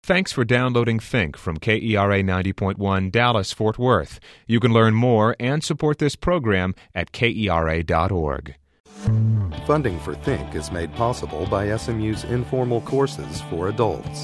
Thanks for downloading Think from KERA 90.1 Dallas, Fort Worth. You can learn more and support this program at KERA.org. Funding for Think is made possible by SMU's informal courses for adults.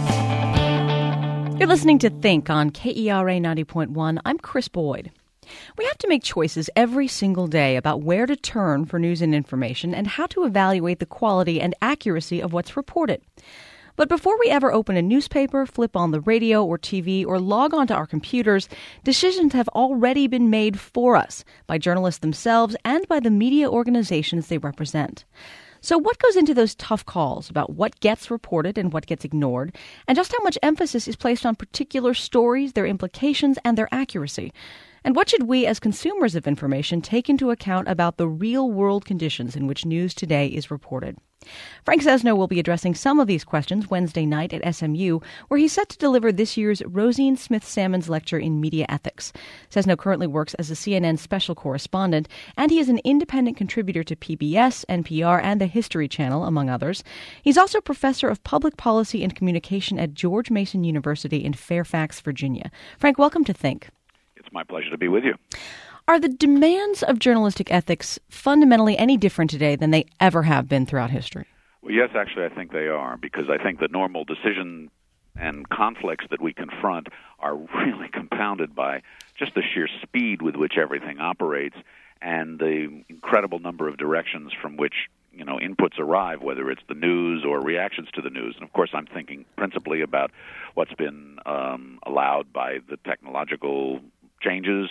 You're listening to Think on KERA 90.1. I'm Chris Boyd. We have to make choices every single day about where to turn for news and information and how to evaluate the quality and accuracy of what's reported. But before we ever open a newspaper, flip on the radio or TV, or log onto our computers, decisions have already been made for us by journalists themselves and by the media organizations they represent. So what goes into those tough calls about what gets reported and what gets ignored, and just how much emphasis is placed on particular stories, their implications, and their accuracy? And what should we as consumers of information take into account about the real-world conditions in which news today is reported? Frank Sesno will be addressing some of these questions Wednesday night at SMU, where he's set to deliver this year's Rosine Smith Salmons Lecture in Media Ethics. Sesno currently works as a CNN special correspondent, and he is an independent contributor to PBS, NPR, and the History Channel, among others. He's also professor of public policy and communication at George Mason University in Fairfax, Virginia. Frank, welcome to Think. It's my pleasure to be with you. Are the demands of journalistic ethics fundamentally any different today than they ever have been throughout history? Well, yes, actually, I think they are, because I think the normal decision and conflicts that we confront are really compounded by just the sheer speed with which everything operates and the incredible number of directions from which, inputs arrive, whether it's the news or reactions to the news. And, of course, I'm thinking principally about what's been allowed by the technological changes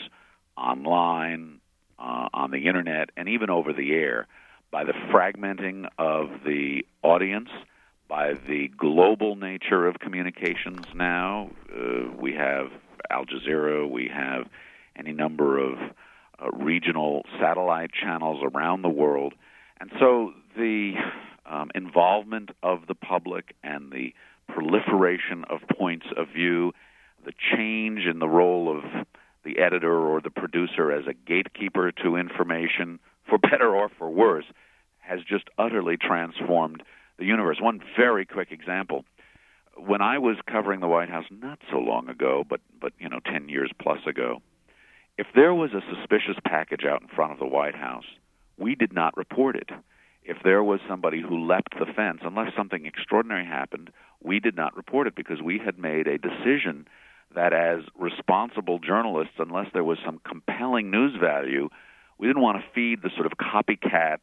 online, on the Internet, and even over the air, by the fragmenting of the audience, by the global nature of communications now. We have Al Jazeera, we have any number of regional satellite channels around the world. And so the involvement of the public and the proliferation of points of view, the change in the role of the editor or the producer as a gatekeeper to information, for better or for worse, has just utterly transformed the universe. One very quick example. When I was covering the White House not so long ago, but 10 years plus ago, if there was a suspicious package out in front of the White House, we did not report it. If there was somebody who leapt the fence, unless something extraordinary happened, we did not report it because we had made a decision that as responsible journalists, unless there was some compelling news value, we didn't want to feed the sort of copycat,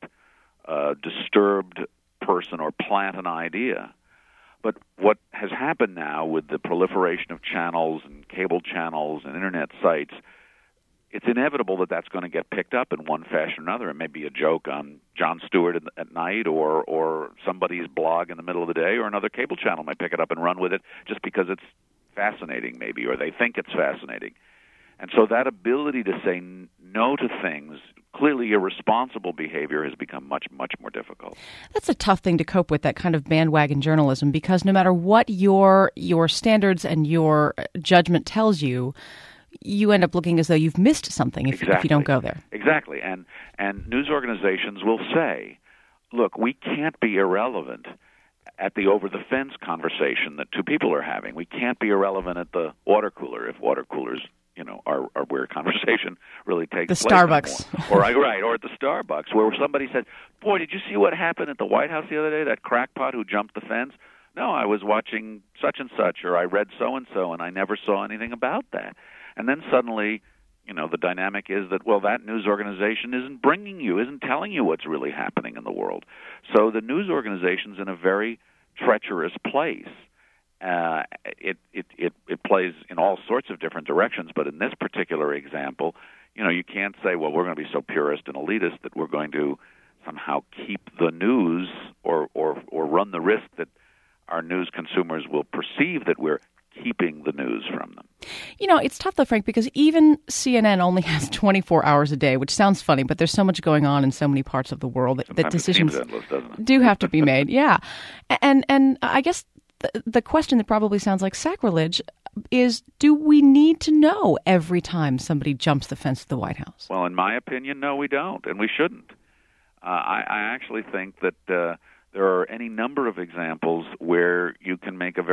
disturbed person or plant an idea. But what has happened now with the proliferation of channels and cable channels and Internet sites, it's inevitable that that's going to get picked up in one fashion or another. It may be a joke on Jon Stewart at night or somebody's blog in the middle of the day, or another cable channel might pick it up and run with it just because it's fascinating maybe, or they think it's fascinating. And so that ability to say no to things, clearly irresponsible behavior, has become much, much more difficult. That's a tough thing to cope with, that kind of bandwagon journalism, because no matter what your standards and your judgment tells you, you end up looking as though you've missed something if you don't go there. Exactly. And news organizations will say, look, we can't be irrelevant at the over-the-fence conversation that two people are having. We can't be irrelevant at the water cooler if water coolers, are where conversation really takes place. The Starbucks. Or at the Starbucks, where somebody said, boy, did you see what happened at the White House the other day, that crackpot who jumped the fence? No, I was watching such and such, or I read so-and-so, and I never saw anything about that. And then suddenly, the dynamic is that, that news organization isn't telling you what's really happening in the world. So the news organization's in a very treacherous place. It plays in all sorts of different directions, but in this particular example, you can't say, well, we're going to be so purist and elitist that we're going to somehow keep the news or run the risk that our news consumers will perceive that we're keeping the news from them. It's tough, though, Frank, because even CNN only has 24 hours a day, which sounds funny, but there's so much going on in so many parts of the world that decisions endless, doesn't it? do have to be made. Yeah. And I guess the question that probably sounds like sacrilege is, do we need to know every time somebody jumps the fence at the White House? Well, in my opinion, no, we don't, and we shouldn't. I actually think that there are any number of examples where you can make a very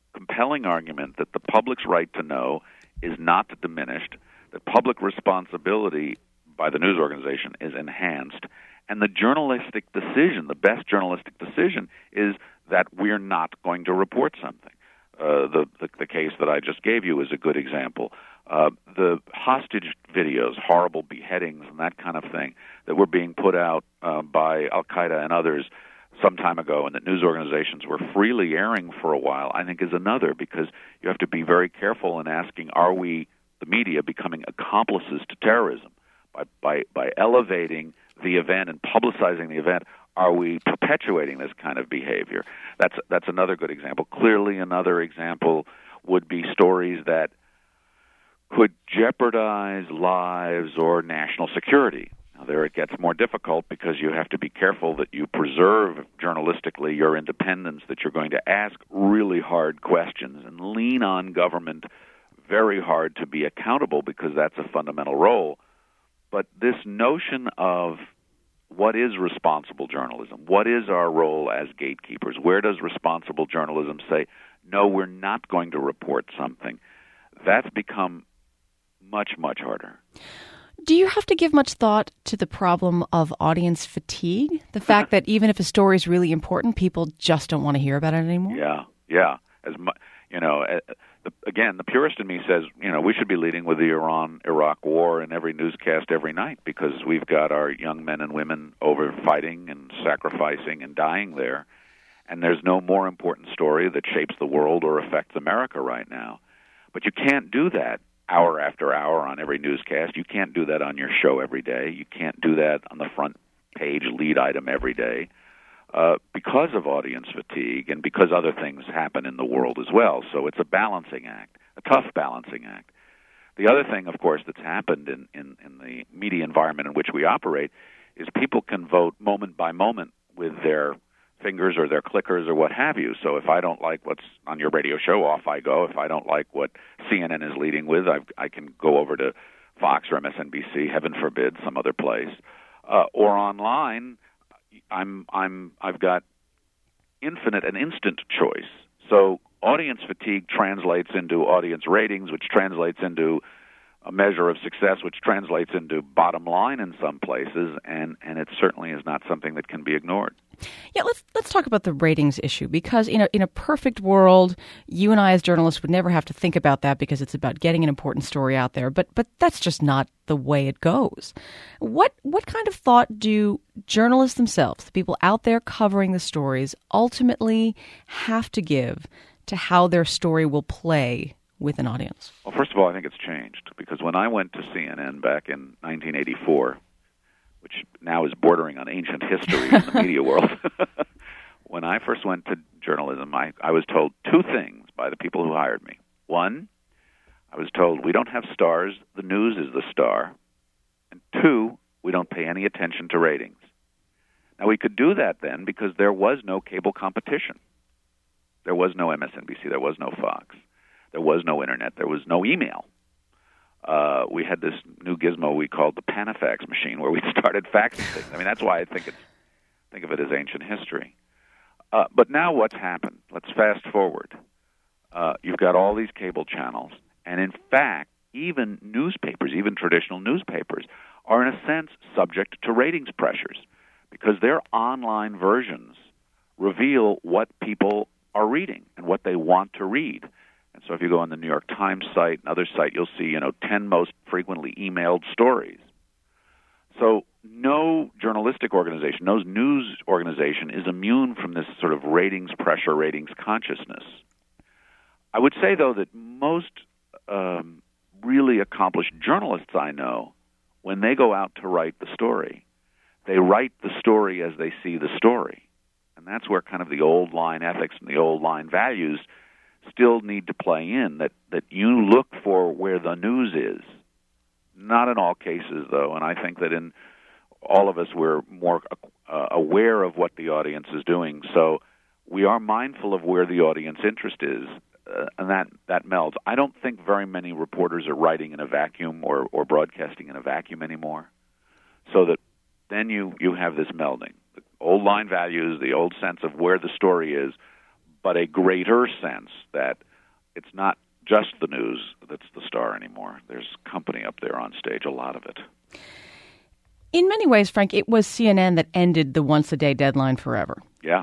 compelling argument that the public's right to know is not diminished, that public responsibility by the news organization is enhanced, and the journalistic decision, the best journalistic decision, is that we're not going to report something. The case that I just gave you is a good example. The hostage videos, horrible beheadings and that kind of thing that were being put out by Al-Qaeda and others some time ago and that news organizations were freely airing for a while, I think is another, because you have to be very careful in asking, are we, the media, becoming accomplices to terrorism? By elevating the event and publicizing the event, are we perpetuating this kind of behavior? That's another good example. Clearly, another example would be stories that could jeopardize lives or national security. Now, there it gets more difficult because you have to be careful that you preserve journalistically your independence, that you're going to ask really hard questions and lean on government very hard to be accountable, because that's a fundamental role. But this notion of what is responsible journalism, what is our role as gatekeepers, where does responsible journalism say, no, we're not going to report something, that's become much, much harder. Do you have to give much thought to the problem of audience fatigue? The fact that even if a story is really important, people just don't want to hear about it anymore? Yeah. Again, the purist in me says, we should be leading with the Iran-Iraq war in every newscast every night, because we've got our young men and women over fighting and sacrificing and dying there, and there's no more important story that shapes the world or affects America right now. But you can't do that hour after hour on every newscast. You can't do that on your show every day. You can't do that on the front page lead item every day. Because of audience fatigue and because other things happen in the world as well. So it's a balancing act, a tough balancing act. The other thing, of course, that's happened in the media environment in which we operate is people can vote moment by moment with their fingers or their clickers or what have you. So if I don't like what's on your radio show, off I go. If I don't like what CNN is leading with, I can go over to Fox or MSNBC, heaven forbid, some other place. Or online, I've got infinite and instant choice. So audience fatigue translates into audience ratings, which translates into a measure of success, which translates into bottom line in some places, and it certainly is not something that can be ignored. Yeah, let's talk about the ratings issue, because in a perfect world, you and I as journalists would never have to think about that, because it's about getting an important story out there. But that's just not the way it goes. What kind of thought do journalists themselves, the people out there covering the stories, ultimately have to give to how their story will play with an audience? Well, first of all, I think it's changed, because when I went to CNN back in 1984, which now is bordering on ancient history in the media world, when I first went to journalism, I was told two things by the people who hired me. One, I was told, we don't have stars, the news is the star. And two, we don't pay any attention to ratings. Now, we could do that then because there was no cable competition. There was no MSNBC, there was no Fox. There was no internet. There was no email. We had this new gizmo we called the Panafax machine, where we started faxing things. I mean, that's why I think of it as ancient history. But now what's happened? Let's fast forward. You've got all these cable channels, and in fact, even newspapers, even traditional newspapers, are in a sense subject to ratings pressures, because their online versions reveal what people are reading and what they want to read. And so if you go on the New York Times site and other site, you'll see, 10 most frequently emailed stories. So no journalistic organization, no news organization is immune from this sort of ratings pressure, ratings consciousness. I would say, though, that most really accomplished journalists I know, when they go out to write the story, they write the story as they see the story. And that's where kind of the old line ethics and the old line values still need to play in, that you look for where the news is. Not in all cases, though, and I think that in all of us we're more aware of what the audience is doing, so we are mindful of where the audience interest is, and that melds. I don't think very many reporters are writing in a vacuum or broadcasting in a vacuum anymore, so that then you have this melding. The old line values, the old sense of where the story is, but a greater sense that it's not just the news that's the star anymore. There's company up there on stage, a lot of it. In many ways, Frank, it was CNN that ended the once-a-day deadline forever. Yeah.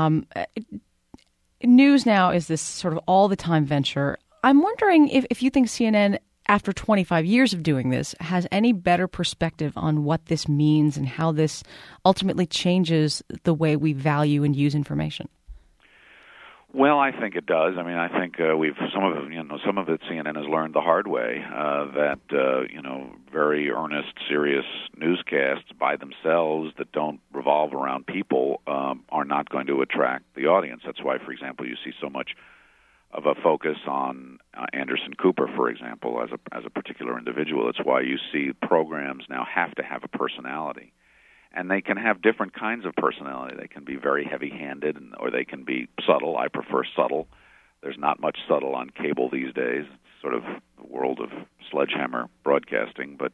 News now is this sort of all-the-time venture. I'm wondering if you think CNN, after 25 years of doing this, has any better perspective on what this means and how this ultimately changes the way we value and use information. Well, I think it does. I mean, I think some of it CNN has learned the hard way that very earnest, serious newscasts by themselves that don't revolve around people are not going to attract the audience. That's why, for example, you see so much of a focus on Anderson Cooper, for example, as a particular individual. It's why you see programs now have to have a personality. And they can have different kinds of personality. They can be very heavy-handed, or they can be subtle. I prefer subtle. There's not much subtle on cable these days. It's sort of the world of sledgehammer broadcasting. But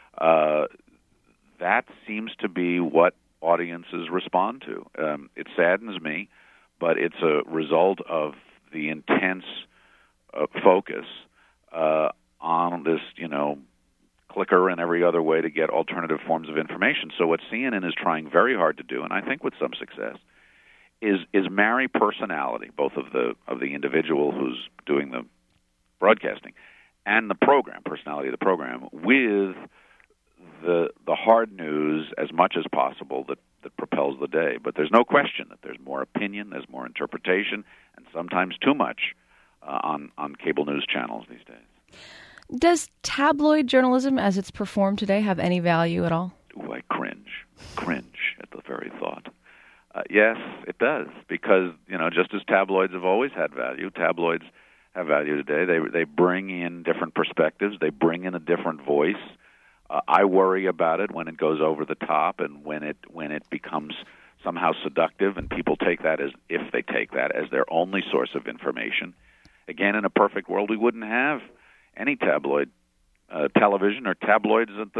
that seems to be what audiences respond to. It saddens me, but it's a result of the intense focus on this, clicker and every other way to get alternative forms of information. So what CNN is trying very hard to do, and I think with some success, is marry personality, both of the individual who's doing the broadcasting and the program, personality of the program, with the hard news as much as possible that propels the day. But there's no question that there's more opinion, there's more interpretation, and sometimes too much on cable news channels these days. Does tabloid journalism, as it's performed today, have any value at all? Ooh, I cringe at the very thought. Yes, it does, because just as tabloids have always had value, tabloids have value today. They bring in different perspectives. They bring in a different voice. I worry about it when it goes over the top and when it becomes somehow seductive, and people take that as their only source of information. Again, in a perfect world, we wouldn't have any tabloid television or tabloids at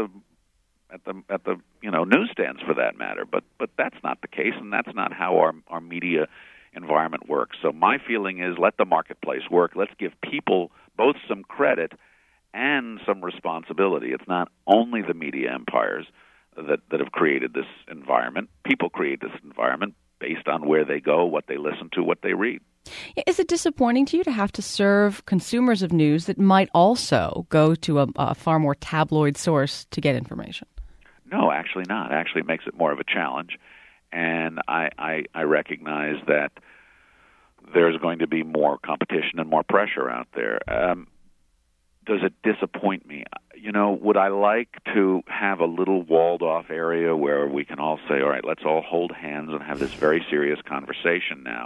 the newsstands for that matter. But that's not the case, and that's not how our media environment works. So my feeling is, let the marketplace work. Let's give people both some credit and some responsibility. It's not only the media empires that have created this environment. People create this environment based on where they go, what they listen to, what they read. Is it disappointing to you to have to serve consumers of news that might also go to a far more tabloid source to get information? No, actually not. Actually, it makes it more of a challenge. And I recognize that there's going to be more competition and more pressure out there. Does it disappoint me? Would I like to have a little walled-off area where we can all say, all right, let's all hold hands and have this very serious conversation now?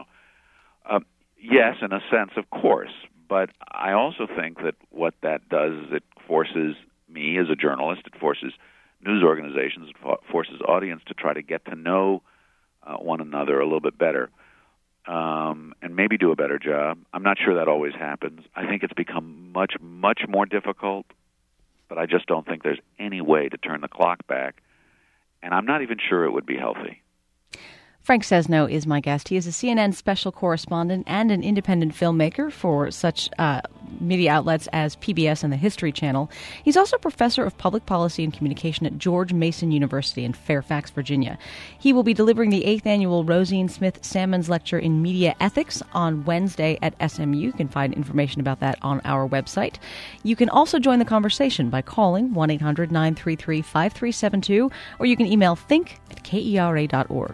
Yes, in a sense, of course. But I also think that what that does is it forces me as a journalist, it forces news organizations, it forces audience to try to get to know one another a little bit better. And maybe do a better job. I'm not sure that always happens. I think it's become much, much more difficult, but I just don't think there's any way to turn the clock back, and I'm not even sure it would be healthy. Frank Sesno is my guest. He is a CNN special correspondent and an independent filmmaker for such media outlets as PBS and the History Channel. He's also professor of public policy and communication at George Mason University in Fairfax, Virginia. He will be delivering the 8th annual Rosine Smith Sammons Lecture in Media Ethics on Wednesday at SMU. You can find information about that on our website. You can also join the conversation by calling 1-800-933-5372, or you can email think@kera.org.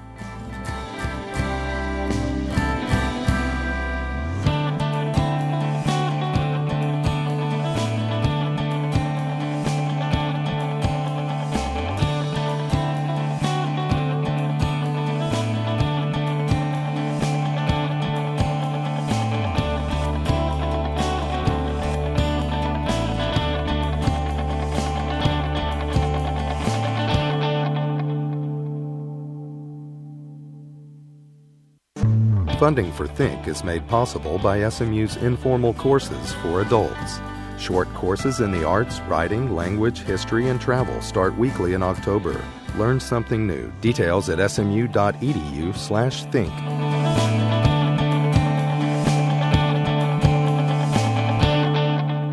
Funding for Think is made possible by SMU's informal courses for adults. Short courses in the arts, writing, language, history, and travel start weekly in October. Learn something new. Details at smu.edu/think.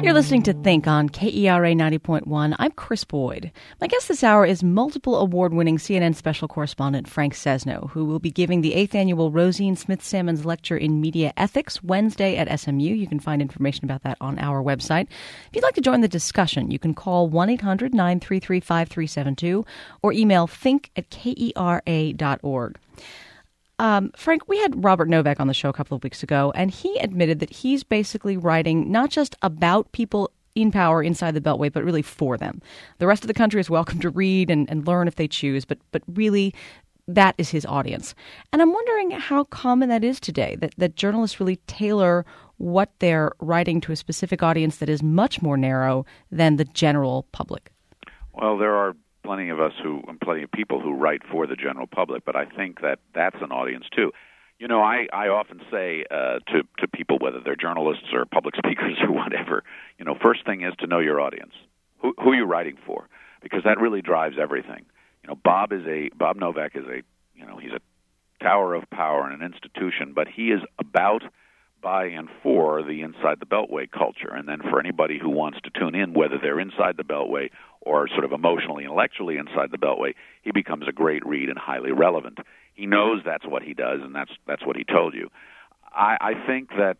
You're listening to Think on KERA 90.1. I'm Chris Boyd. My guest this hour is multiple award-winning CNN special correspondent Frank Sesno, who will be giving the 8th annual Rosine Smith-Salmons Lecture in Media Ethics Wednesday at SMU. You can find information about that on our website. If you'd like to join the discussion, you can call 1-800-933-5372 or email think@kera.org. Frank, we had Robert Novak on the show a couple of weeks ago, and he admitted that he's basically writing not just about people in power inside the Beltway, but really for them. The rest of the country is welcome to read and learn if they choose, but really that is his audience. And I'm wondering how common that is today, that journalists really tailor what they're writing to a specific audience that is much more narrow than the general public. Well, there are plenty of people who write for the general public, but I think that that's an audience too. You know, I often say to people, whether they're journalists or public speakers or whatever, you know, first thing is to know your audience. Who are you writing for? Because that really drives everything. You know, Bob Novak he's a tower of power and an institution, but he is about, by, and for the inside the Beltway culture. And then for anybody who wants to tune in, whether they're inside the Beltway or sort of emotionally, intellectually inside the Beltway, he becomes a great read and highly relevant. He knows that's what he does, and that's what he told you. I think that,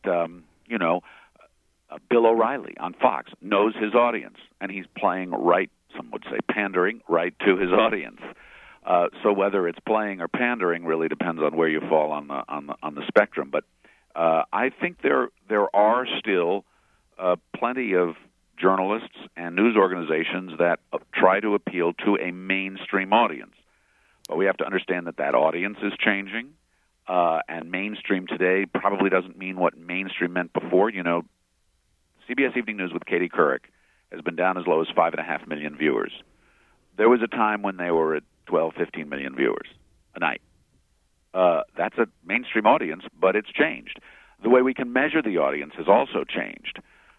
Bill O'Reilly on Fox knows his audience, and he's playing right, some would say pandering, right to his audience. So whether it's playing or pandering really depends on where you fall on the spectrum. But I think there are still plenty of journalists and news organizations that try to appeal to a mainstream audience. But we have to understand that audience is changing, and mainstream today probably doesn't mean what mainstream meant before. You know, CBS Evening News with Katie Couric has been down as low as 5.5 million viewers. There was a time when they were at 12, 15 million viewers a night. That's a mainstream audience, but it's changed. The way we can measure the audience has also changed.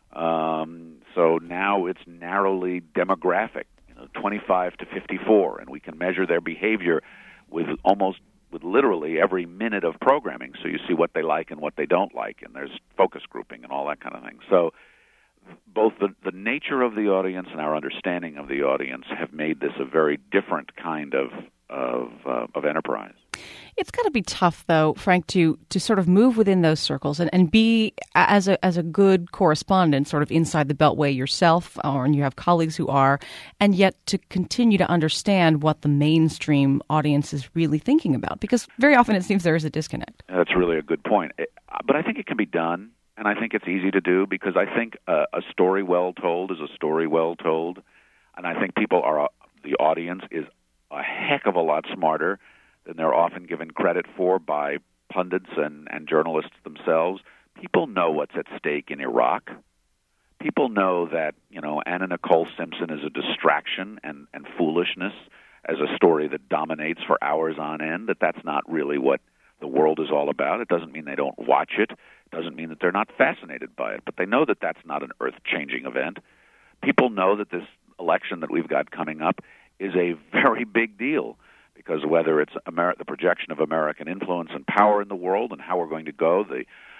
So now it's narrowly demographic, 25 to 54, and we can measure their behavior with literally every minute of programming. So you see what they like and what they don't like, and there's focus grouping and all that kind of thing. So both the nature of the audience and our understanding of the audience have made this a very different kind of enterprise. It's got to be tough, though, Frank, to sort of move within those circles and be, as a good correspondent, sort of inside the Beltway yourself, and you have colleagues who are, and yet to continue to understand what the mainstream audience is really thinking about, because very often it seems there is a disconnect. That's really a good point. But I think it can be done, and I think it's easy to do, because I think a story well told is a story well told, and I think the audience is a heck of a lot smarter than they're often given credit for by pundits and journalists themselves. People know what's at stake in Iraq. People know that, Anna Nicole Simpson is a distraction and foolishness as a story that dominates for hours on end, that's not really what the world is all about. It doesn't mean they don't watch it. It doesn't mean that they're not fascinated by it, but they know that that's not an earth-changing event. People know that this election that we've got coming up is a very big deal, because whether it's the projection of American influence and power in the world and how we're going to go, the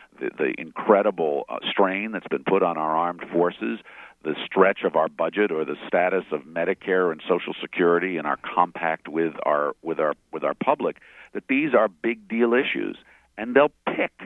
incredible strain that's been put on our armed forces, the stretch of our budget or the status of Medicare and Social Security and our compact with our public, that these are big deal issues, and they'll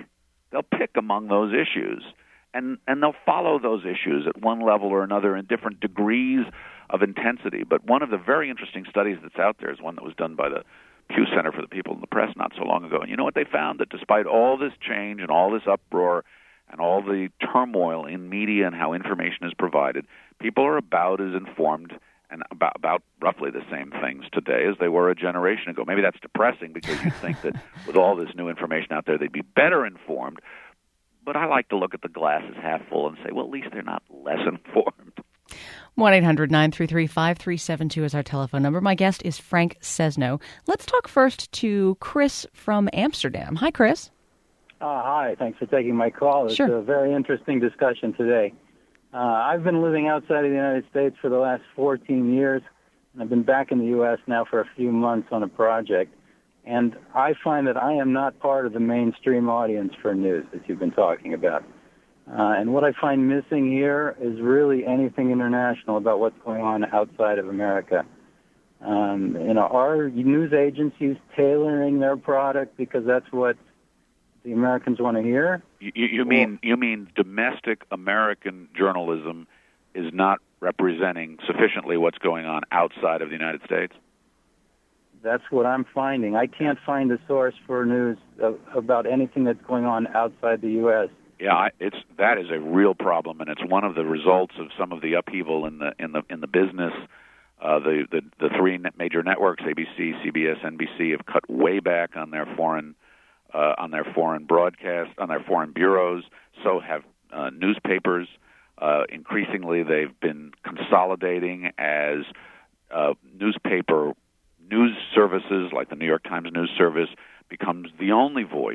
pick among those issues, and they'll follow those issues at one level or another in different degrees of intensity. But one of the very interesting studies that's out there is one that was done by the Pew Center for the People in the Press not so long ago. And you know what they found? That despite all this change and all this uproar and all the turmoil in media and how information is provided, people are about as informed and about roughly the same things today as they were a generation ago. Maybe that's depressing, because you'd think that with all this new information out there, they'd be better informed. But I like to look at the glass as half full and say, well, at least they're not less informed. 1-800-933-5372 is our telephone number. My guest is Frank Sesno. Let's talk first to Chris from Amsterdam. Hi, Chris. Hi. Thanks for taking my call. It's Sure. a very interesting discussion today. I've been living outside of the United States for the last 14 years, and I've been back in the U.S. now for a few months on a project. And I find that I am not part of the mainstream audience for news that you've been talking about. And what I find missing here is really anything international about what's going on outside of America. Are news agencies tailoring their product because that's what the Americans want to hear? You mean domestic American journalism is not representing sufficiently what's going on outside of the United States? That's what I'm finding. I can't find a source for news about anything that's going on outside the U.S. Yeah, that is a real problem, and it's one of the results of some of the upheaval in the business. The three major networks, ABC, CBS, NBC, have cut way back on their foreign broadcast, on their foreign bureaus. So have newspapers. Increasingly, they've been consolidating as newspaper news services, like the New York Times News Service, becomes the only voice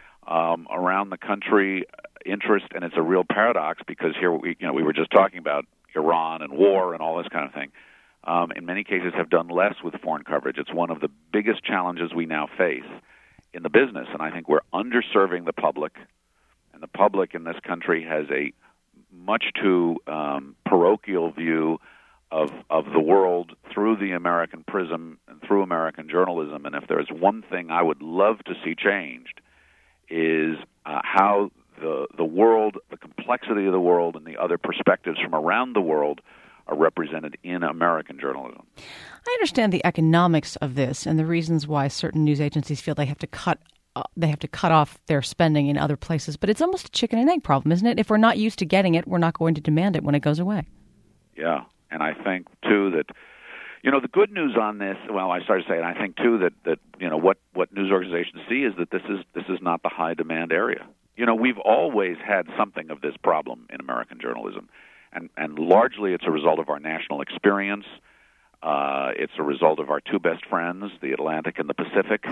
around the country. Interest, and it's a real paradox because here we were just talking about Iran and war and all this kind of thing. In many cases, have done less with foreign coverage. It's one of the biggest challenges we now face in the business, and I think we're underserving the public, and the public in this country has a much too parochial view of the world through the American prism and through American journalism. And if there's one thing I would love to see changed is how the world, the complexity of the world, and the other perspectives from around the world are represented in American journalism. I understand the economics of this and the reasons why certain news agencies feel they have to cut off their spending in other places, but it's almost a chicken and egg problem, isn't it? If we're not used to getting it, we're not going to demand it when it goes away. Yeah, and I think too that the good news on this. Well, I started saying I think too that what news organizations see is that this is not the high demand area. We've always had something of this problem in American journalism, and largely it's a result of our national experience. It's a result of our two best friends, the Atlantic and the Pacific,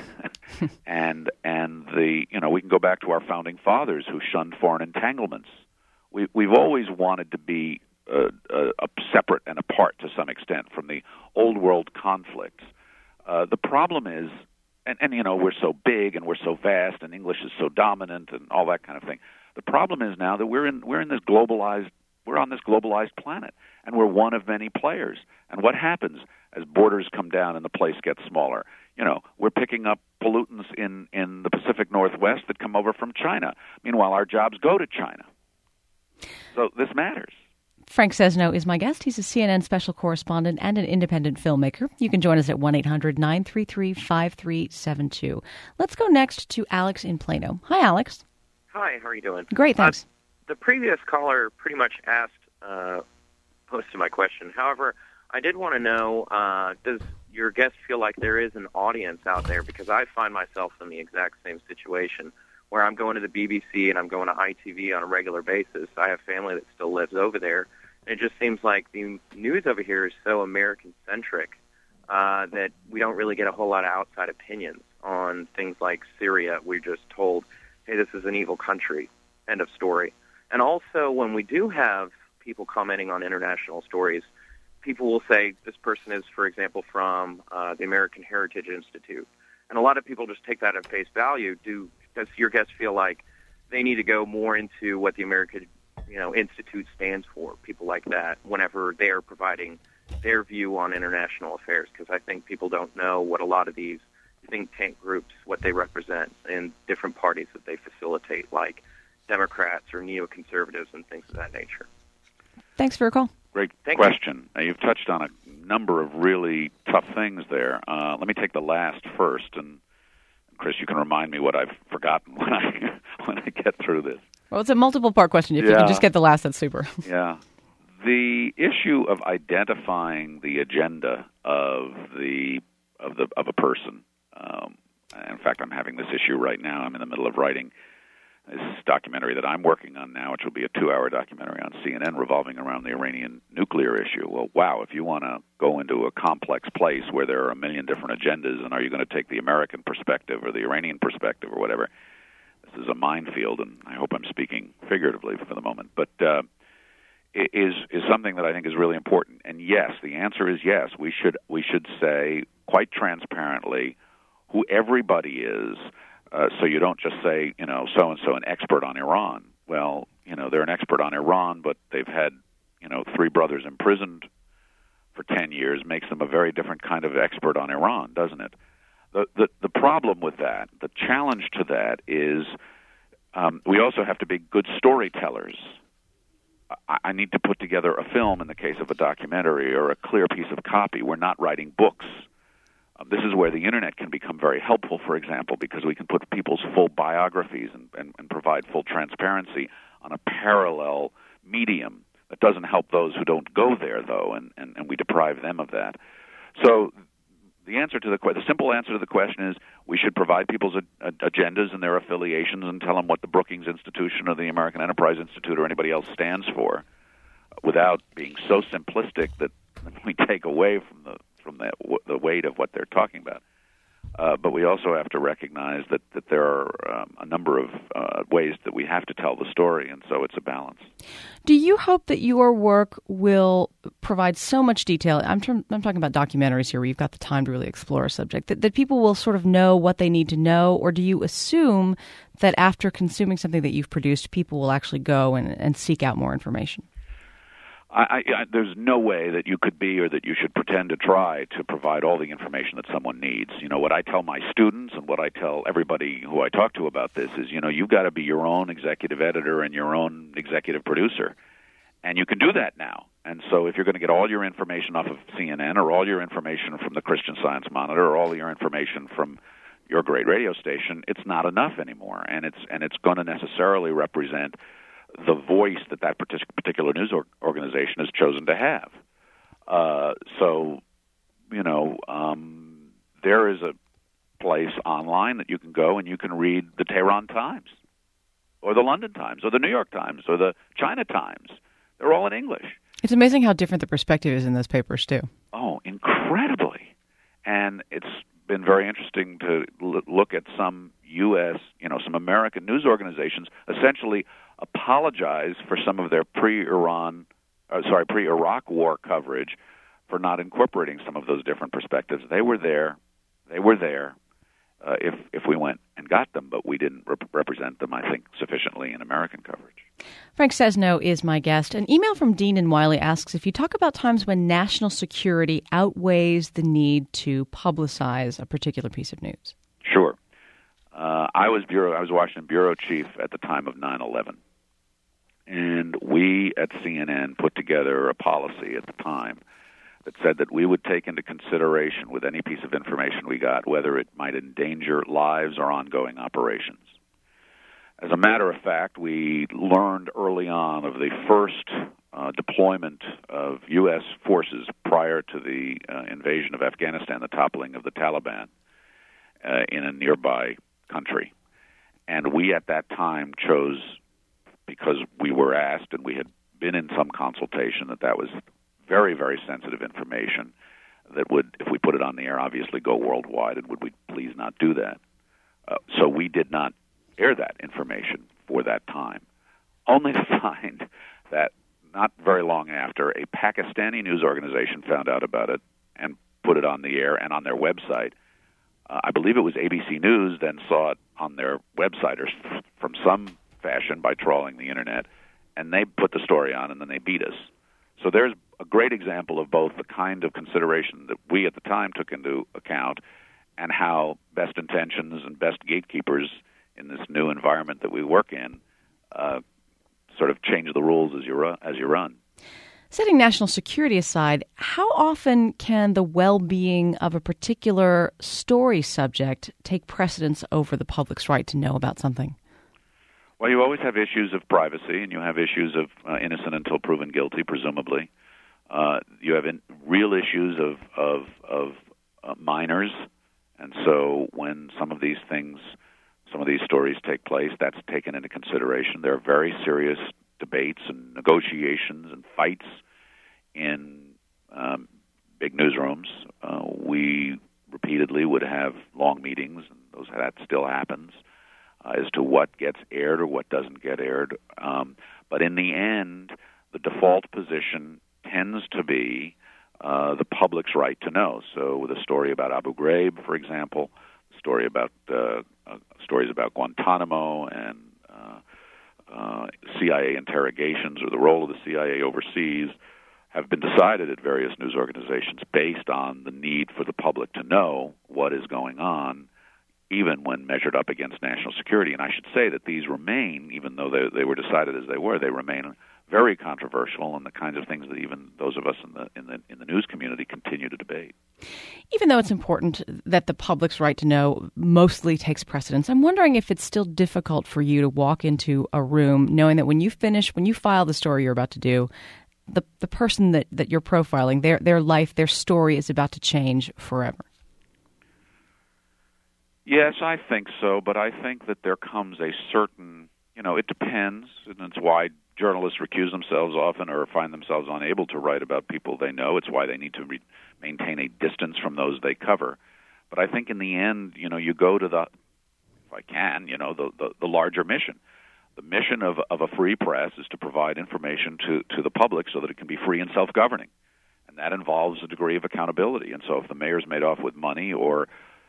and we can go back to our founding fathers who shunned foreign entanglements. We've always wanted to be separate and apart to some extent from the old world conflicts. The problem is. And we're so big and we're so vast and English is so dominant and all that kind of thing. The problem is now that we're on this globalized planet, and we're one of many players. And what happens as borders come down and the place gets smaller? We're picking up pollutants in the Pacific Northwest that come over from China. Meanwhile, our jobs go to China. So this matters. Frank Sesno is my guest. He's a CNN special correspondent and an independent filmmaker. You can join us at 1-800-933-5372. Let's go next to Alex in Plano. Hi, Alex. Hi, how are you doing? Great, thanks. The previous caller pretty much asked most of my question. However, I did want to know, does your guest feel like there is an audience out there? Because I find myself in the exact same situation where I'm going to the BBC and I'm going to ITV on a regular basis. I have family that still lives over there. And it just seems like the news over here is so American-centric that we don't really get a whole lot of outside opinions on things like Syria. We're just told, hey, this is an evil country, end of story. And also, when we do have people commenting on international stories, people will say this person is, for example, from the American Heritage Institute. And a lot of people just take that at face value. Does your guests feel like they need to go more into what the American Institute stands for, people like that, whenever they are providing their view on international affairs? Because I think people don't know what a lot of these think tank groups, what they represent in different parties that they facilitate, like Democrats or neoconservatives and things of that nature. Thanks for your call. Great question. You've touched on a number of really tough things there. Let me take the last first, and Chris, you can remind me what I've forgotten when I get through this. Well, it's a multiple-part question. If you can just get the last, that's super. Yeah. The issue of identifying the agenda of a person. In fact, I'm having this issue right now. I'm in the middle of writing this documentary that I'm working on now, which will be a 2-hour documentary on CNN revolving around the Iranian nuclear issue. Well, wow, if you want to go into a complex place where there are a million different agendas, and are you going to take the American perspective or the Iranian perspective or whatever? This is a minefield, and I hope I'm speaking figuratively for the moment. But it is something that I think is really important. And yes, the answer is yes. We should say quite transparently who everybody is, so you don't just say, so-and-so an expert on Iran. Well, they're an expert on Iran, but they've had, 3 brothers imprisoned for 10 years, makes them a very different kind of expert on Iran, doesn't it? The problem with that, the challenge to that is we also have to be good storytellers. I need to put together a film in the case of a documentary or a clear piece of copy. We're not writing books. This is where the Internet can become very helpful, for example, because we can put people's full biographies and provide full transparency on a parallel medium. That doesn't help those who don't go there, though, and we deprive them of that. So the simple answer to the question is we should provide people's agendas and their affiliations and tell them what the Brookings Institution or the American Enterprise Institute or anybody else stands for, without being so simplistic that we take away from the weight of what they're talking about. But we also have to recognize that there are a number of ways that we have to tell the story, and so it's a balance. Do you hope that your work will provide so much detail? I'm talking about documentaries here where you've got the time to really explore a subject, that people will sort of know what they need to know, or do you assume that after consuming something that you've produced, people will actually go and seek out more information? There's no way that you could be or that you should pretend to try to provide all the information that someone needs. What I tell my students and what I tell everybody who I talk to about this is, you've got to be your own executive editor and your own executive producer. And you can do that now. And so if you're going to get all your information off of CNN or all your information from the Christian Science Monitor or all your information from your great radio station, it's not enough anymore. And it's going to necessarily represent the voice that particular news organization has chosen to have. There is a place online that you can go and you can read the Tehran Times or the London Times or the New York Times or the China Times. They're all in English. It's amazing how different the perspective is in those papers, too. Oh, incredibly. And it's been very interesting to look at some U.S., some American news organizations essentially apologize for some of their pre-Iraq war coverage for not incorporating some of those different perspectives. They were there. If we went and got them, but we didn't represent them, I think, sufficiently in American coverage. Frank Sesno is my guest. An email from Dean and Wiley asks if you talk about times when national security outweighs the need to publicize a particular piece of news. Sure. I was Washington bureau chief at the time of 9/11, and we at CNN put together a policy at the time that said that we would take into consideration with any piece of information we got whether it might endanger lives or ongoing operations. As a matter of fact, we learned early on of the first deployment of U.S. forces prior to the invasion of Afghanistan, the toppling of the Taliban in a nearby country. And we at that time chose, because we were asked and we had been in some consultation, that was very, very sensitive information that would, if we put it on the air, obviously go worldwide, and would we please not do that? So we did not air that information for that time, only to find that not very long after, a Pakistani news organization found out about it and put it on the air and on their website. I believe it was ABC News then saw it on their website or from some fashion by trawling the Internet, and they put the story on, and then they beat us. So there's a great example of both the kind of consideration that we at the time took into account and how best intentions and best gatekeepers in this new environment that we work in sort of change the rules as you run. Setting national security aside, how often can the well-being of a particular story subject take precedence over the public's right to know about something? Well, you always have issues of privacy, and you have issues of innocent until proven guilty, presumably. You have real issues of minors, and so when some of these stories take place, that's taken into consideration. There are very serious debates and negotiations and fights in big newsrooms. We repeatedly would have long meetings, and that still happens, as to what gets aired or what doesn't get aired. But in the end, the default position tends to be the public's right to know. So with a story about Abu Ghraib, for example, stories about Guantanamo and CIA interrogations or the role of the CIA overseas have been decided at various news organizations based on the need for the public to know what is going on, even when measured up against national security. And I should say that these remain, even though they were decided as they were, they remain very controversial and the kinds of things that even those of us in the news community continue to debate. Even though it's important that the public's right to know mostly takes precedence, I'm wondering if it's still difficult for you to walk into a room knowing that when you file the story you're about to do, the person that you're profiling, their life, their story is about to change forever. Yes, I think so, but I think that there comes a certain, it depends, and it's why journalists recuse themselves often or find themselves unable to write about people they know. It's why they need to maintain a distance from those they cover. But I think in the end, you go to the larger mission. The mission of a free press is to provide information to the public so that it can be free and self-governing. And that involves a degree of accountability. And so if the mayor's made off with money or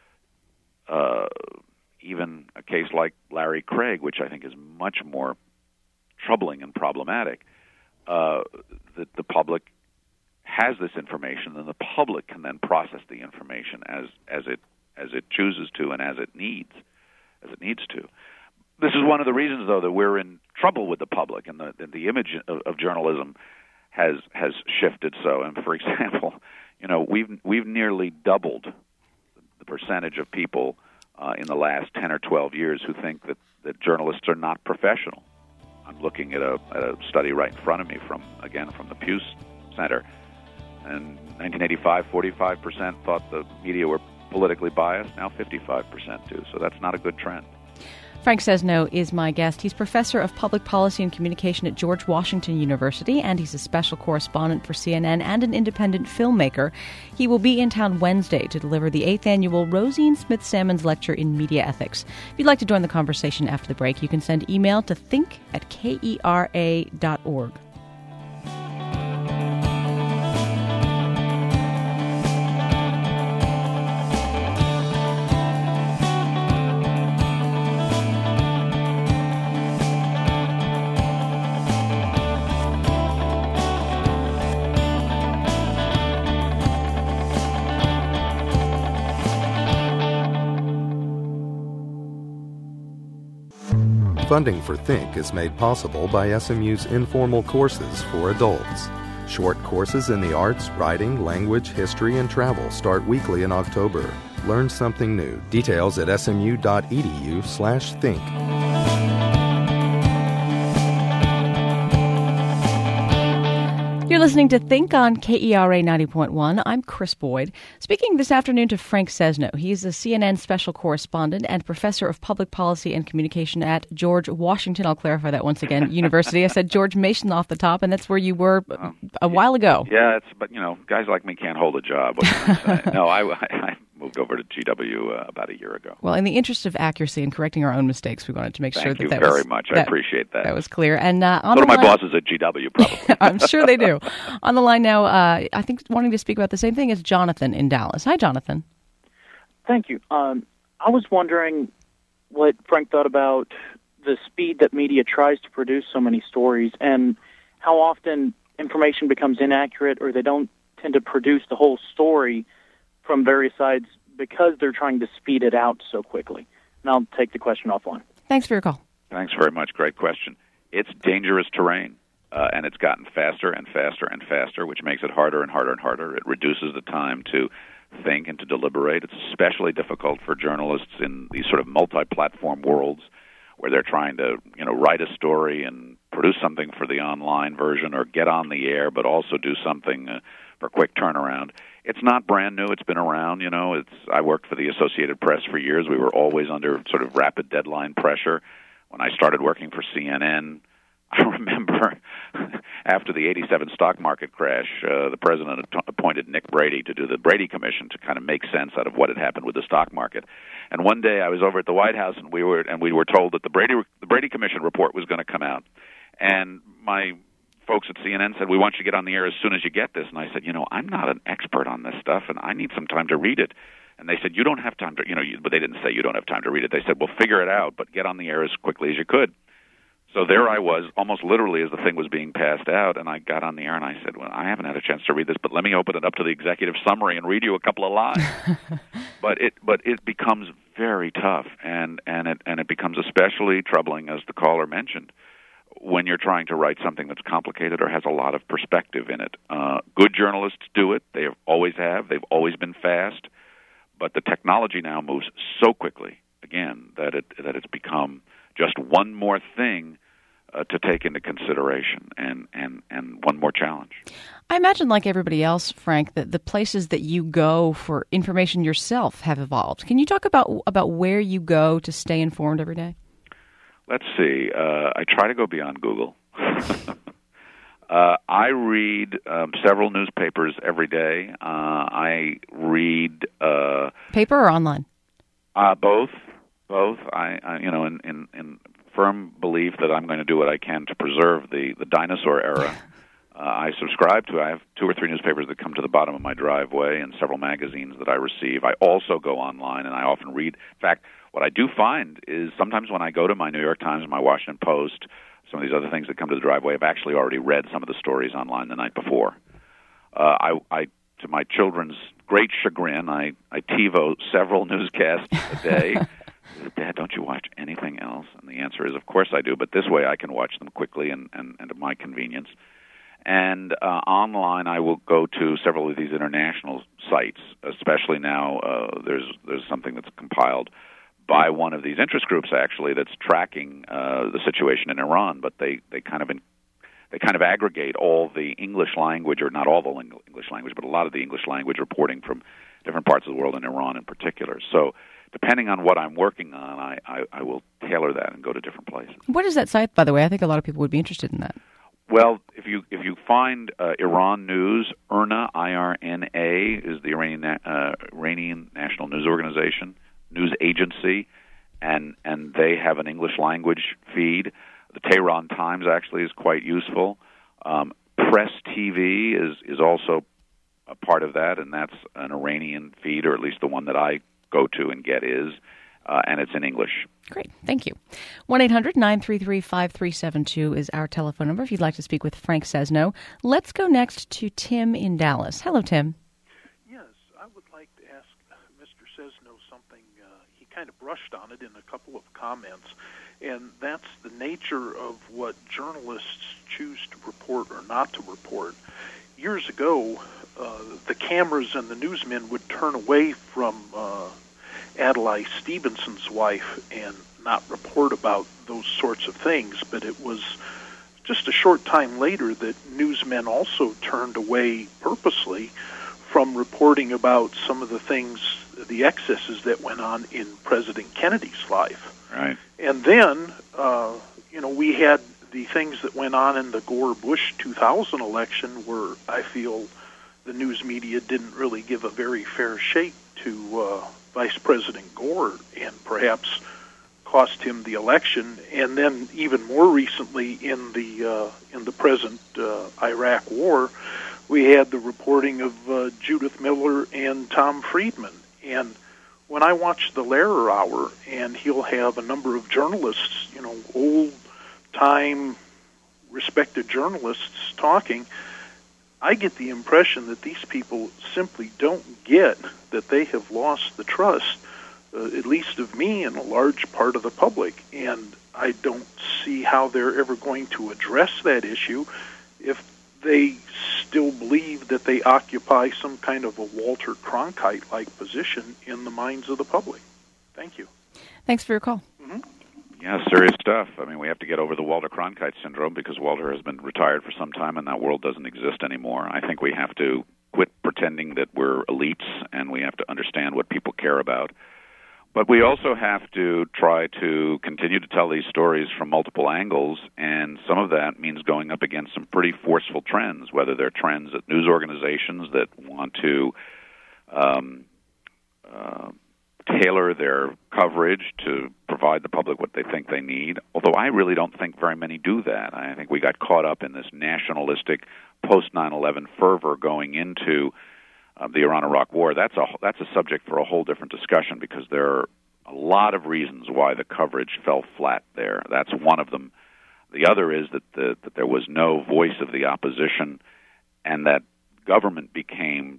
even a case like Larry Craig, which I think is much more troubling and problematic, that the public has this information, and the public can then process the information as it chooses to and as it needs to. This is one of the reasons, though, that we're in trouble with the public, and the image of journalism has shifted so. And for example, we've nearly doubled the percentage of people in the last 10 or 12 years who think that journalists are not professional. I'm looking at a study right in front of me from the Pew Center. In 1985, 45% thought the media were politically biased. Now 55% do. So that's not a good trend. Frank Sesno is my guest. He's professor of public policy and communication at George Washington University, and he's a special correspondent for CNN and an independent filmmaker. He will be in town Wednesday to deliver the 8th annual Rosine Smith Salmons Lecture in Media Ethics. If you'd like to join the conversation after the break, you can send email to think@kera.org. Funding for Think is made possible by SMU's informal courses for adults. Short courses in the arts, writing, language, history, and travel start weekly in October. Learn something new. Details at smu.edu/think. You're listening to Think on KERA 90.1. I'm Chris Boyd. Speaking this afternoon to Frank Sesno. He's a CNN special correspondent and professor of public policy and communication at George Washington. I'll clarify that once again. University. I said George Mason off the top, and that's where you were a while ago. Yeah, but guys like me can't hold a job. What can I say? No, I moved over to GW about a year ago. Well, in the interest of accuracy and correcting our own mistakes, we wanted to make sure that Thank you very much. I appreciate that. That was clear. And so do my bosses at GW, probably. I'm sure they do. On the line now, I think wanting to speak about the same thing is Jonathan in Dallas. Hi, Jonathan. Thank you. I was wondering what Frank thought about the speed that media tries to produce so many stories and how often information becomes inaccurate or they don't tend to produce the whole story from various sides because they're trying to speed it out so quickly. And I'll take the question offline. Thanks for your call. Thanks very much. Great question. It's dangerous terrain, and it's gotten faster and faster and faster, which makes it harder and harder and harder. It reduces the time to think and to deliberate. It's especially difficult for journalists in these sort of multi-platform worlds where they're trying to, write a story and produce something for the online version or get on the air, but also do something for quick turnaround. It's not brand new. It's been around. I worked for the Associated Press for years. We were always under sort of rapid deadline pressure. When I started working for CNN, I remember after the 87 stock market crash, the president appointed Nick Brady to do the Brady Commission to kind of make sense out of what had happened with the stock market. And one day I was over at the White House, and we were told that the Brady Commission report was going to come out. And my folks at CNN said, "We want you to get on the air as soon as you get this." And I said, I'm not an expert on this stuff, and I need some time to read it. And they said, "You don't have time to," but they didn't say you don't have time to read it. They said, "Well, figure it out, but get on the air as quickly as you could." So there I was, almost literally as the thing was being passed out, and I got on the air and I said, well, I haven't had a chance to read this, but let me open it up to the executive summary and read you a couple of lines. But it becomes very tough, and it becomes especially troubling, as the caller mentioned, when you're trying to write something that's complicated or has a lot of perspective in it. Good journalists do it. They always have. They've always been fast. But the technology now moves so quickly, again, that it's become just one more thing to take into consideration and one more challenge. I imagine, like everybody else, Frank, that the places that you go for information yourself have evolved. Can you talk about where you go to stay informed every day? Let's see. I try to go beyond Google. I read several newspapers every day. I read paper or online. Both. I in firm belief that I'm going to do what I can to preserve the dinosaur era. I subscribe to. I have 2 or 3 newspapers that come to the bottom of my driveway, and several magazines that I receive. I also go online, and I often read. In fact, what I do find is sometimes when I go to my New York Times and my Washington Post, some of these other things that come to the driveway, I've actually already read some of the stories online the night before. I to my children's great chagrin, I TiVo several newscasts a day. Dad, don't you watch anything else? And the answer is, of course I do, but this way I can watch them quickly and at my convenience. And online, I will go to several of these international sites, especially now there's something that's compiled by one of these interest groups, actually, that's tracking the situation in Iran, but they kind of aggregate all the English language, or not all the English language, but a lot of the English language reporting from different parts of the world, and Iran in particular. So depending on what I'm working on, I will tailor that and go to different places. What is that site, by the way? I think a lot of people would be interested in that. Well, if you find Iran News, IRNA, I-R-N-A, is the Iranian National News Organization, news agency, and they have an English language feed. The Tehran Times actually is quite useful. Press TV is also a part of that, and that's an Iranian feed, or at least the one that I go to and get is, and it's in English. Great. Thank you. 1-800-933-5372 is our telephone number if you'd like to speak with Frank Sesno. Let's go next to Tim in Dallas. Hello, Tim. Yes, I would like to ask Mr. Sesno something. He kind of brushed on it in a couple of comments, and that's the nature of what journalists choose to report or not to report. Years ago, the cameras and the newsmen would turn away from Adlai Stevenson's wife and not report about those sorts of things, but it was just a short time later that newsmen also turned away purposely from reporting about some of the things, the excesses that went on in President Kennedy's life. Right. And then, we had the things that went on in the Gore-Bush 2000 election where I feel the news media didn't really give a very fair shake to Vice President Gore, and perhaps cost him the election. And then, even more recently, in the present Iraq War, we had the reporting of Judith Miller and Tom Friedman. And when I watch the Lehrer Hour, and he'll have a number of journalists, old-time respected journalists talking, I get the impression that these people simply don't get that they have lost the trust, at least of me and a large part of the public. And I don't see how they're ever going to address that issue if they still believe that they occupy some kind of a Walter Cronkite-like position in the minds of the public. Thank you. Thanks for your call. Mm-hmm. Yeah, serious stuff. I mean, we have to get over the Walter Cronkite syndrome because Walter has been retired for some time and that world doesn't exist anymore. I think we have to quit pretending that we're elites and we have to understand what people care about. But we also have to try to continue to tell these stories from multiple angles, and some of that means going up against some pretty forceful trends, whether they're trends at news organizations that want to tailor their coverage to provide the public what they think they need, although I really don't think very many do that. I think we got caught up in this nationalistic post-9/11 fervor going into the Iran-Iraq war. That's a subject for a whole different discussion because there are a lot of reasons why the coverage fell flat there. That's one of them. The other is that there was no voice of the opposition, and that government became,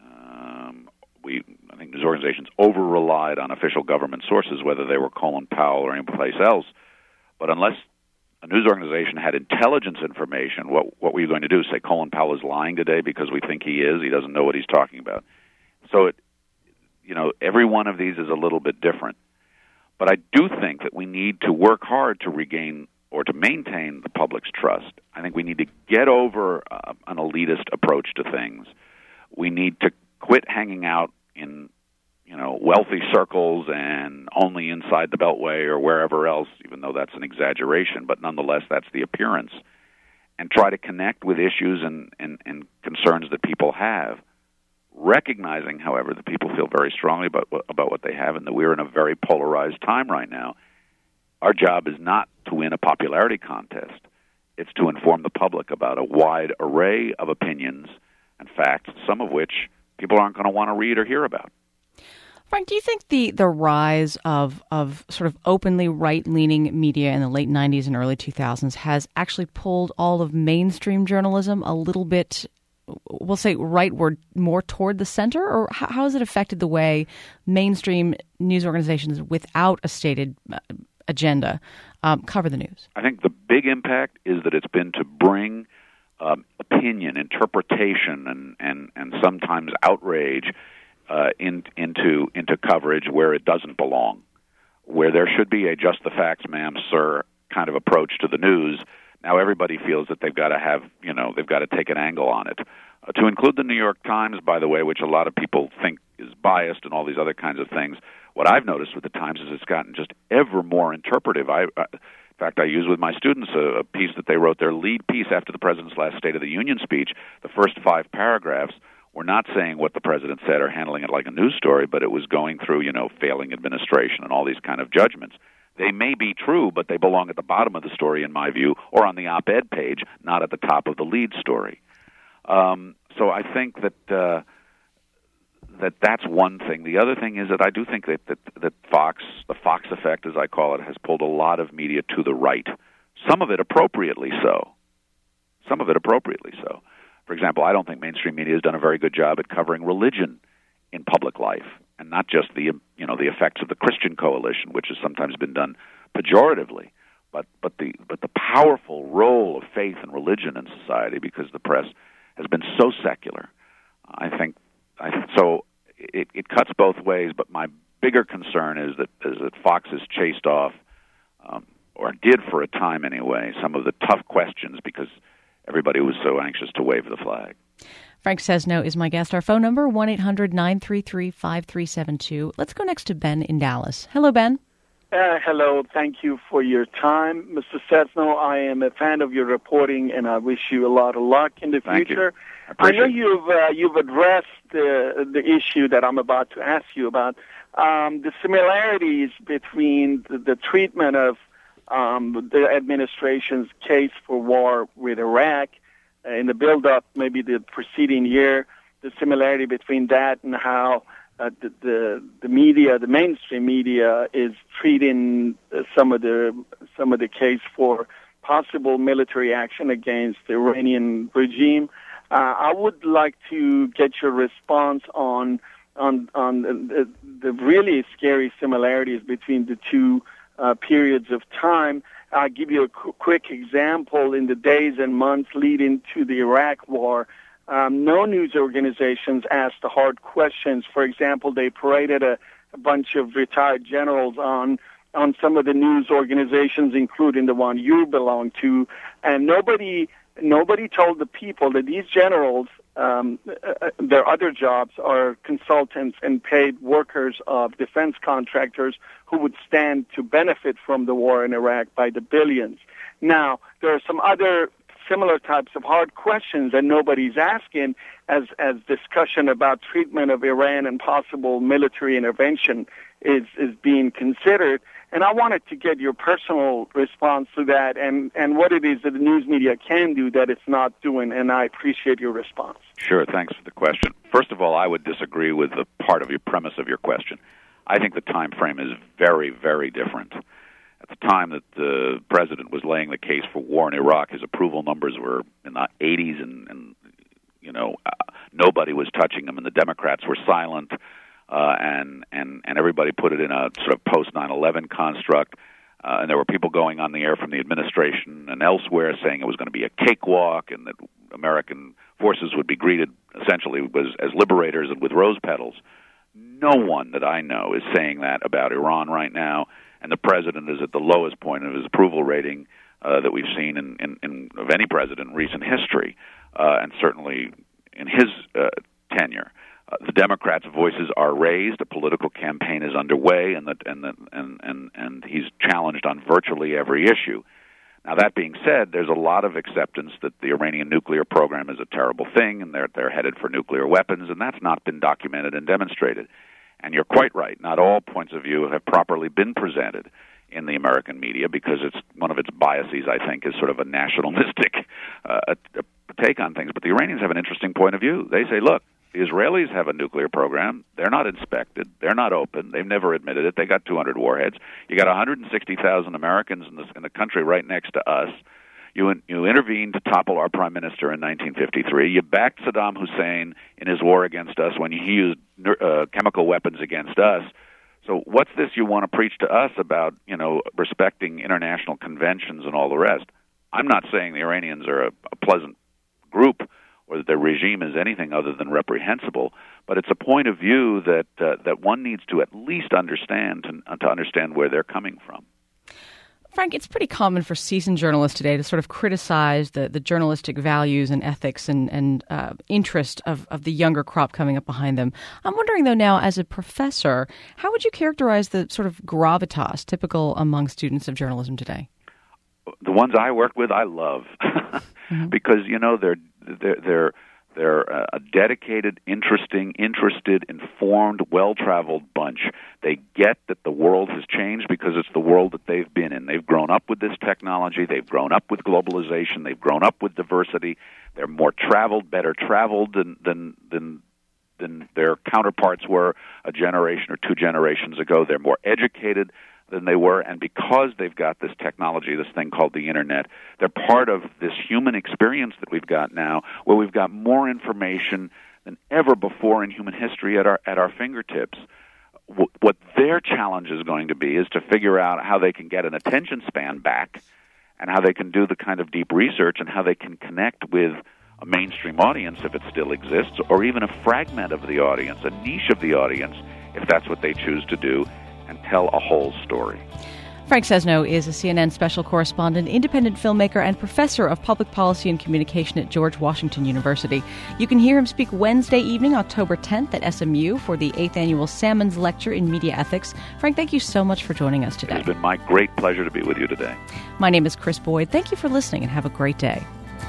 I think news organizations over-relied on official government sources, whether they were Colin Powell or anyplace else. But unless a news organization had intelligence information, what were you going to do? Say Colin Powell is lying today because we think he is? He doesn't know what he's talking about. So, every one of these is a little bit different. But I do think that we need to work hard to regain or to maintain the public's trust. I think we need to get over an elitist approach to things. We need to quit hanging out in, wealthy circles and only inside the Beltway or wherever else, even though that's an exaggeration, but nonetheless that's the appearance, and try to connect with issues and concerns that people have, recognizing, however, that people feel very strongly about what they have and that we're in a very polarized time right now. Our job is not to win a popularity contest. It's to inform the public about a wide array of opinions and facts, some of which people aren't going to want to read or hear about. Frank, do you think the rise of sort of openly right-leaning media in the late 90s and early 2000s has actually pulled all of mainstream journalism a little bit, we'll say, rightward, more toward the center? Or how has it affected the way mainstream news organizations without a stated agenda cover the news? I think the big impact is that it's been to bring opinion, interpretation, and sometimes outrage into coverage where it doesn't belong, where there should be a just the facts, ma'am, sir kind of approach to the news. Now everybody feels that they've got to have, they've got to take an angle on it. To include the New York Times, by the way, which a lot of people think is biased and all these other kinds of things, what I've noticed with the Times is it's gotten just ever more interpretive. In fact, I use with my students a piece that they wrote, their lead piece after the President's last State of the Union speech. The first 5 paragraphs were not saying what the President said or handling it like a news story, but it was going through, failing administration and all these kind of judgments. They may be true, but they belong at the bottom of the story, in my view, or on the op-ed page, not at the top of the lead story. So I think that that's one thing. The other thing is that I do think that Fox, the Fox effect, as I call it, has pulled a lot of media to the right. Some of it appropriately so. For example, I don't think mainstream media has done a very good job at covering religion in public life, and not just the effects of the Christian coalition, which has sometimes been done pejoratively, but the powerful role of faith and religion in society, because the press has been so secular. I think so. It cuts both ways, but my bigger concern is that Fox has chased off, or did for a time anyway, some of the tough questions because everybody was so anxious to wave the flag. Frank Sesno is my guest. Our phone number, 1-800-933-5372. Let's go next to Ben in Dallas. Hello, Ben. Hello. Thank you for your time. Mr. Sesno, I am a fan of your reporting, and I wish you a lot of luck in the future. I know you've addressed the issue that I'm about to ask you about, the similarities between the treatment of the administration's case for war with Iraq in the build-up, maybe the preceding year, the similarity between that and how the media, the mainstream media, is treating some of the case for possible military action against the Iranian regime. I would like to get your response on the really scary similarities between the two periods of time. I'll give you a quick example. In the days and months leading to the Iraq war, no news organizations asked the hard questions. For example, they paraded a bunch of retired generals on some of the news organizations, including the one you belong to, and nobody told the people that these generals, their other jobs are consultants and paid workers of defense contractors who would stand to benefit from the war in Iraq by the billions. Now, there are some other similar types of hard questions that nobody's asking as discussion about treatment of Iran and possible military intervention is being considered. And I wanted to get your personal response to that and what it is that the news media can do that it's not doing, and I appreciate your response. Sure, thanks for the question. First of all, I would disagree with the part of your premise of your question. I think the time frame is very, very different. At at the time that the president was laying the case for war in Iraq, his approval numbers were in the 80s, and nobody was touching him, and the Democrats were silent, and everybody put it in a sort of post 9/11 construct. And there were people going on the air from the administration and elsewhere saying it was going to be a cakewalk and that American forces would be greeted essentially as liberators and with rose petals. No one that I know is saying that about Iran right now, and the president is at the lowest point of his approval rating that we've seen in of any president in recent history, and certainly in his tenure. The Democrats' voices are raised. A political campaign is underway, and he's challenged on virtually every issue. Now, that being said, there's a lot of acceptance that the Iranian nuclear program is a terrible thing, and they're headed for nuclear weapons, and that's not been documented and demonstrated. And you're quite right. Not all points of view have properly been presented in the American media because it's one of its biases, I think, is sort of a nationalistic take on things. But the Iranians have an interesting point of view. They say, look, the Israelis have a nuclear program. They're not inspected. They're not open. They've never admitted it. They got 200 warheads. You got 160,000 Americans in the country right next to us. You intervened to topple our prime minister in 1953. You backed Saddam Hussein in his war against us when he used chemical weapons against us. So what's this you want to preach to us about, respecting international conventions and all the rest? I'm not saying the Iranians are a pleasant group or that their regime is anything other than reprehensible, but it's a point of view that one needs to at least understand to understand where they're coming from. Frank, it's pretty common for seasoned journalists today to sort of criticize the journalistic values and ethics and interest of the younger crop coming up behind them. I'm wondering, though, now, as a professor, how would you characterize the sort of gravitas typical among students of journalism today? The ones I work with, I love, because they're a dedicated, interested, informed, well-traveled bunch. They get that the world has changed because it's the world that they've been in. They've grown up with this technology. They've grown up with globalization. They've grown up with diversity. They're more traveled, better traveled than their counterparts were a generation or two generations ago. They're more educated than they were, and because they've got this technology, this thing called the Internet, they're part of this human experience that we've got now, where we've got more information than ever before in human history at our fingertips. What their challenge is going to be is to figure out how they can get an attention span back, and how they can do the kind of deep research, and how they can connect with a mainstream audience, if it still exists, or even a fragment of the audience, a niche of the audience, if that's what they choose to do, and tell a whole story. Frank Sesno is a CNN special correspondent, independent filmmaker, and professor of public policy and communication at George Washington University. You can hear him speak Wednesday evening, October 10th at SMU for the 8th Annual Salmons Lecture in Media Ethics. Frank, thank you so much for joining us today. It's been my great pleasure to be with you today. My name is Chris Boyd. Thank you for listening and have a great day.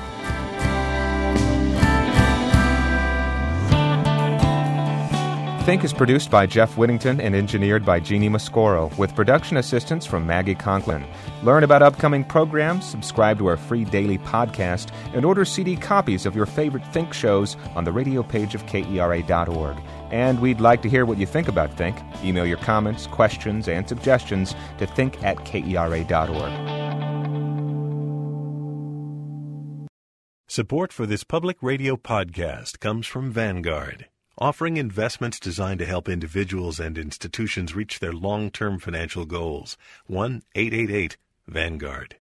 Think is produced by Jeff Whittington and engineered by Jeannie Mascoro, with production assistance from Maggie Conklin. Learn about upcoming programs, subscribe to our free daily podcast, and order CD copies of your favorite Think shows on the radio page of KERA.org. And we'd like to hear what you think about Think. Email your comments, questions, and suggestions to think@KERA.org. Support for this public radio podcast comes from Vanguard, offering investments designed to help individuals and institutions reach their long-term financial goals. 1-888-VANGUARD.